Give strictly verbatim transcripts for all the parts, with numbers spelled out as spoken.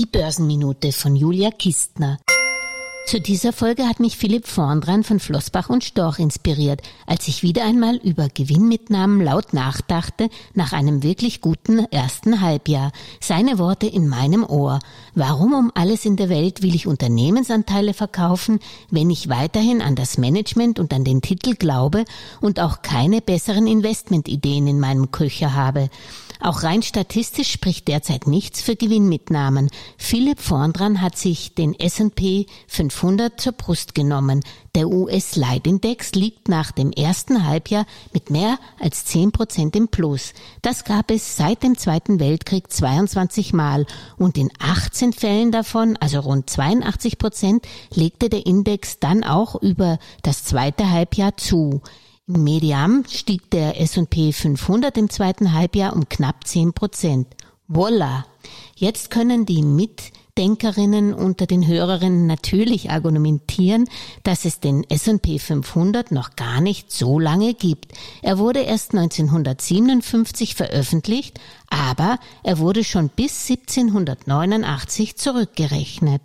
Die Börsenminute von Julia Kistner. Zu dieser Folge hat mich Philipp Vondran von Flossbach und Storch inspiriert, als ich wieder einmal über Gewinnmitnahmen laut nachdachte nach einem wirklich guten ersten Halbjahr. Seine Worte in meinem Ohr. Warum um alles in der Welt will ich Unternehmensanteile verkaufen, wenn ich weiterhin an das Management und an den Titel glaube und auch keine besseren Investmentideen in meinem Köcher habe? Auch rein statistisch spricht derzeit nichts für Gewinnmitnahmen. Philipp Vondran hat sich den S und P fünfhundert zur Brust genommen. Der U S-Leitindex liegt nach dem ersten Halbjahr mit mehr als zehn Prozent im Plus. Das gab es seit dem Zweiten Weltkrieg zweiundzwanzig Mal und in achtzehn Fällen davon, also rund zweiundachtzig Prozent, legte der Index dann auch über das zweite Halbjahr zu. Im Median stieg der S und P fünfhundert im zweiten Halbjahr um knapp zehn Prozent. Voila! Jetzt können die Mitdenkerinnen unter den Hörerinnen natürlich argumentieren, dass es den S und P fünfhundert noch gar nicht so lange gibt. Er wurde erst neunzehnhundertsiebenundfünfzig veröffentlicht, aber er wurde schon bis siebzehnhundertneunundachtzig zurückgerechnet.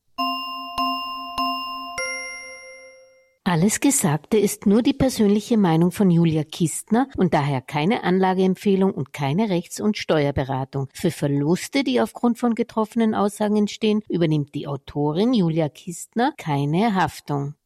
Alles Gesagte ist nur die persönliche Meinung von Julia Kistner und daher keine Anlageempfehlung und keine Rechts- und Steuerberatung. Für Verluste, die aufgrund von getroffenen Aussagen entstehen, übernimmt die Autorin Julia Kistner keine Haftung.